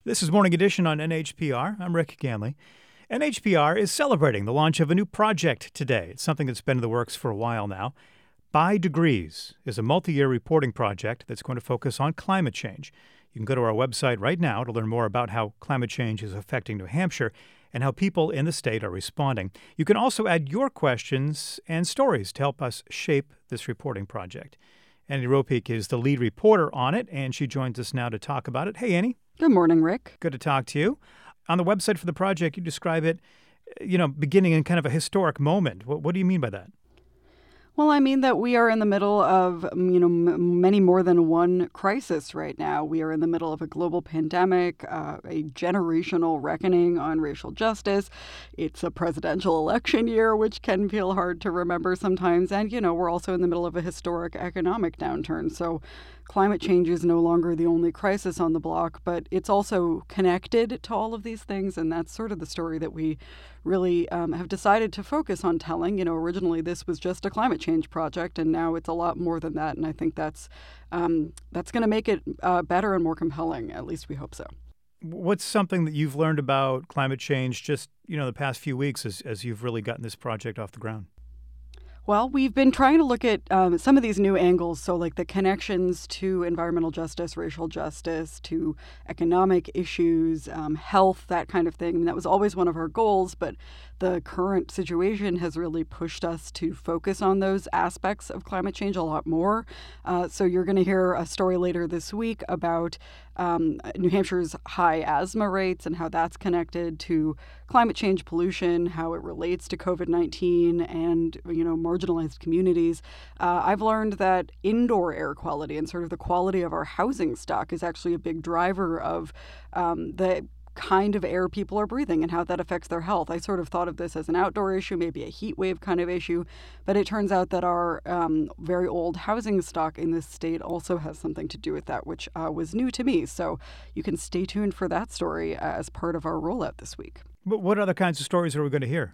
This is Morning Edition on NHPR. I'm Rick Ganley. NHPR is celebrating the launch of a new project today. It's something that's been in the works for a while now. By Degrees is a multi-year reporting project that's going to focus on climate change. You can go to our website right now to learn more about how climate change is affecting New Hampshire and how people in the state are responding. You can also add your questions and stories to help us shape this reporting project. Annie Ropeik is the lead reporter on it, and she joins us now to talk about it. Hey, Annie. Good morning, Rick. Good to talk to you. On the website for the project, you describe it, beginning in kind of a historic moment. What do you mean by that? Well, I mean that we are in the middle of, many more than one crisis right now. We are in the middle of a global pandemic, a generational reckoning on racial justice. It's a presidential election year, which can feel hard to remember sometimes. And, we're also in the middle of a historic economic downturn. So climate change is no longer the only crisis on the block, but it's also connected to all of these things. And that's sort of the story that we really have decided to focus on telling. Originally this was just a climate change project, and now it's a lot more than that. And I think that's going to make it better and more compelling. At least we hope so. What's something that you've learned about climate change just, the past few weeks as you've really gotten this project off the ground? Well, we've been trying to look at some of these new angles, so like the connections to environmental justice, racial justice, to economic issues, health, that kind of thing. And that was always one of our goals, but the current situation has really pushed us to focus on those aspects of climate change a lot more. So you're going to hear a story later this week about New Hampshire's high asthma rates and how that's connected to climate change, pollution, how it relates to COVID-19 and, marginalized communities. I've learned that indoor air quality and sort of the quality of our housing stock is actually a big driver of the kind of air people are breathing and how that affects their health. I sort of thought of this as an outdoor issue, maybe a heat wave kind of issue, but it turns out that our very old housing stock in this state also has something to do with that, which was new to me. So you can stay tuned for that story as part of our rollout this week. But what other kinds of stories are we going to hear?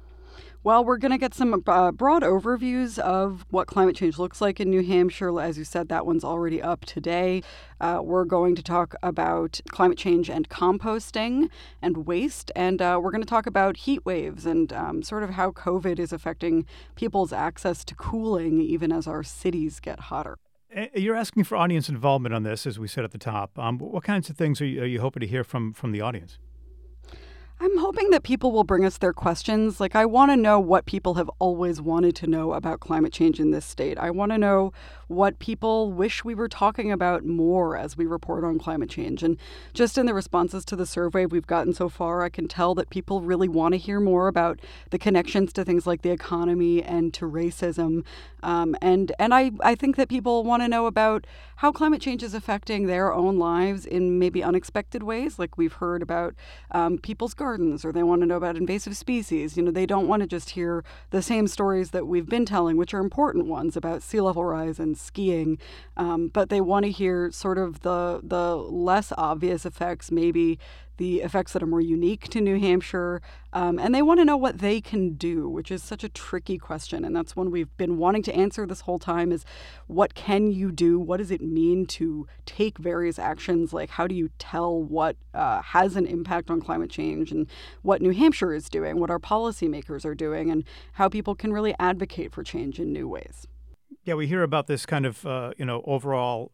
Well, we're going to get some broad overviews of what climate change looks like in New Hampshire. As you said, that one's already up today. We're going to talk about climate change and composting and waste. And we're going to talk about heat waves and sort of how COVID is affecting people's access to cooling, even as our cities get hotter. You're asking for audience involvement on this, as we said at the top. What kinds of things are you hoping to hear from the audience? I'm hoping that people will bring us their questions. I want to know what people have always wanted to know about climate change in this state. I want to know what people wish we were talking about more as we report on climate change. And just in the responses to the survey we've gotten so far, I can tell that people really want to hear more about the connections to things like the economy and to racism. And I think that people want to know about how climate change is affecting their own lives in maybe unexpected ways. Like we've heard about people's gardens, or they want to know about invasive species. They don't want to just hear the same stories that we've been telling, which are important ones about sea level rise and skiing. But they want to hear sort of the less obvious effects, maybe the effects that are more unique to New Hampshire. And they want to know what they can do, which is such a tricky question. And that's one we've been wanting to answer this whole time is what can you do? What does it mean to take various actions? Like how do you tell what has an impact on climate change and what New Hampshire is doing, what our policymakers are doing, and how people can really advocate for change in new ways? Yeah, we hear about this kind of, overall,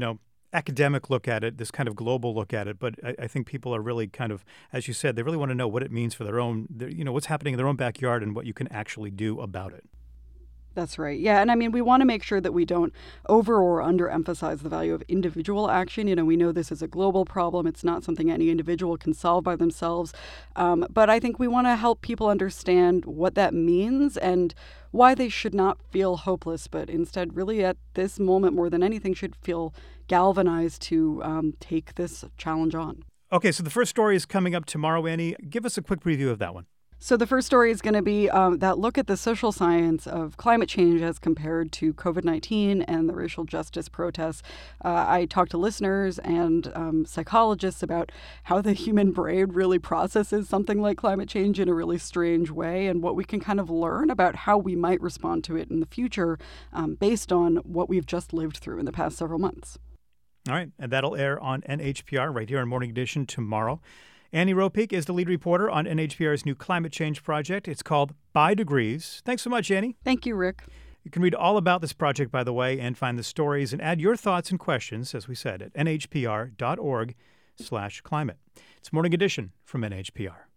academic look at it, this kind of global look at it. But I think people are really kind of, as you said, they really want to know what it means for their own, what's happening in their own backyard and what you can actually do about it. That's right. Yeah. And we want to make sure that we don't over or underemphasize the value of individual action. We know this is a global problem. It's not something any individual can solve by themselves. But I think we want to help people understand what that means and why they should not feel hopeless, but instead really at this moment more than anything should feel galvanized to take this challenge on. Okay. So the first story is coming up tomorrow, Annie. Give us a quick preview of that one. So the first story is going to be that look at the social science of climate change as compared to COVID-19 and the racial justice protests. I talked to listeners and psychologists about how the human brain really processes something like climate change in a really strange way and what we can kind of learn about how we might respond to it in the future based on what we've just lived through in the past several months. All right, and that'll air on NHPR right here on Morning Edition tomorrow. Annie Ropeek is the lead reporter on NHPR's new climate change project. It's called By Degrees. Thanks so much, Annie. Thank you, Rick. You can read all about this project, by the way, and find the stories and add your thoughts and questions, as we said, at nhpr.org/climate. It's Morning Edition from NHPR.